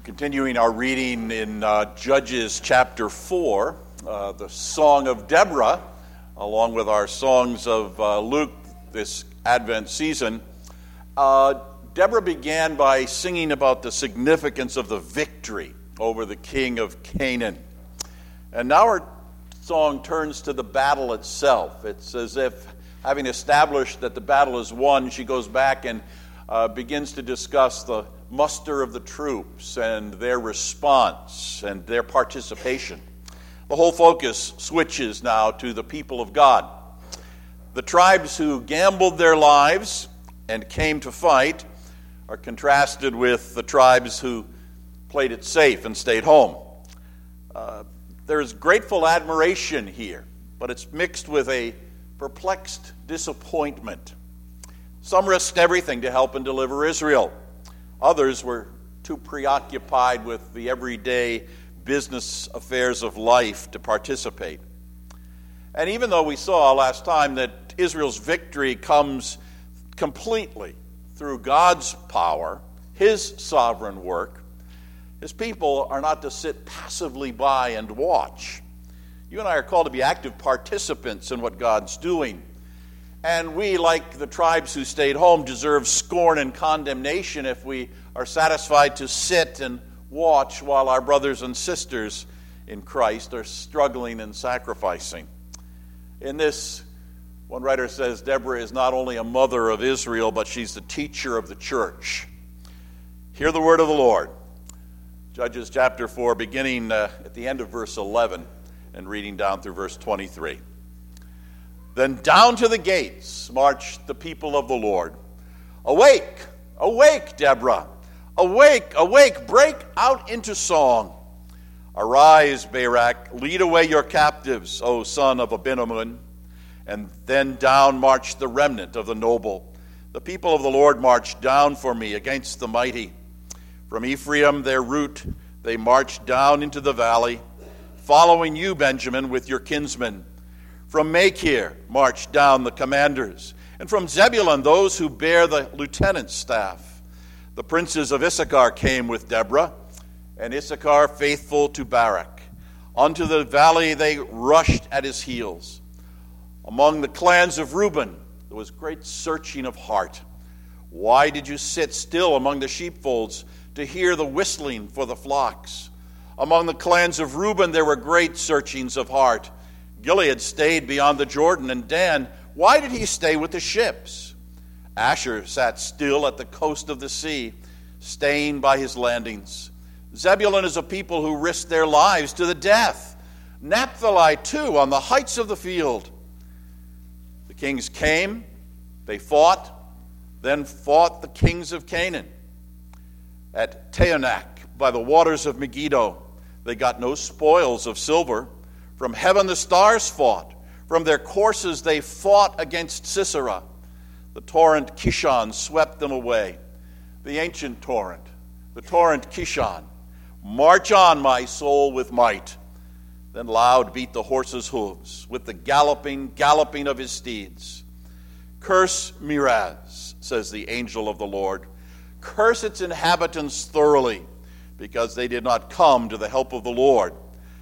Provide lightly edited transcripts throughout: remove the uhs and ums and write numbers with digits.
We're continuing our reading in Judges chapter 4, the Song of Deborah, along with our songs of Luke this Advent season. Deborah began by singing about the significance of the victory over the king of Canaan. And now our song turns to the battle itself. It's as if, having established that the battle is won, she goes back and begins to discuss the muster of the troops and their response and their participation. The whole focus switches now to the people of God. The tribes who gambled their lives and came to fight are contrasted with the tribes who played it safe and stayed home. There's grateful admiration here, but it's mixed with a perplexed disappointment. Some risked everything to help and deliver Israel. Others were too preoccupied with the everyday business affairs of life to participate. And even though we saw last time that Israel's victory comes completely through God's power, His sovereign work, His people are not to sit passively by and watch. You and I are called to be active participants in what God's doing. And we, like the tribes who stayed home, deserve scorn and condemnation if we are satisfied to sit and watch while our brothers and sisters in Christ are struggling and sacrificing. In this, one writer says, Deborah is not only a mother of Israel, but she's the teacher of the church. Hear the word of the Lord. Judges chapter 4, beginning at the end of verse 11 and reading down through verse 23. Then down to the gates marched the people of the Lord. Awake, awake, Deborah. Awake, awake, break out into song. Arise, Barak, lead away your captives, O son of Abinoam. And then down marched the remnant of the noble. The people of the Lord marched down for me against the mighty. From Ephraim, their route, they marched down into the valley, following you, Benjamin, with your kinsmen. From Machir marched down the commanders, and from Zebulun those who bear the lieutenant's staff. The princes of Issachar came with Deborah, and Issachar faithful to Barak. Unto the valley they rushed at his heels. Among the clans of Reuben there was great searching of heart. Why did you sit still among the sheepfolds to hear the whistling for the flocks? Among the clans of Reuben there were great searchings of heart. Gilead stayed beyond the Jordan, and Dan, why did he stay with the ships? Asher sat still at the coast of the sea, staying by his landings. Zebulun is a people who risked their lives to the death. Naphtali, too, on the heights of the field. The kings came, they fought, then fought the kings of Canaan. At Taanach, by the waters of Megiddo, they got no spoils of silver. From heaven the stars fought. From their courses they fought against Sisera. The torrent Kishon swept them away. The ancient torrent, the torrent Kishon. March on, my soul, with might. Then loud beat the horse's hooves with the galloping of his steeds. Curse Miraz, says the angel of the Lord. Curse its inhabitants thoroughly, because they did not come to the help of the Lord,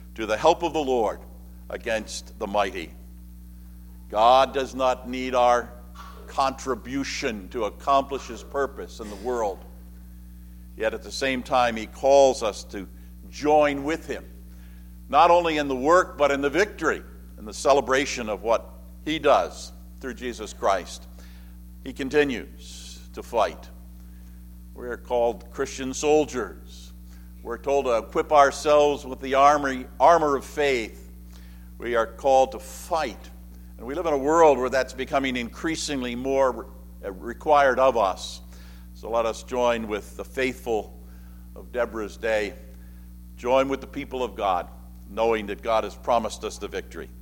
against the mighty. God does not need our contribution to accomplish His purpose in the world. Yet at the same time, He calls us to join with Him, not only in the work, but in the victory, in the celebration of what He does through Jesus Christ. He continues to fight. We are called Christian soldiers. We're told to equip ourselves with the armor of faith. We are called to fight. And we live in a world where that's becoming increasingly more required of us. So let us join with the faithful of Deborah's day. Join with the people of God, knowing that God has promised us the victory.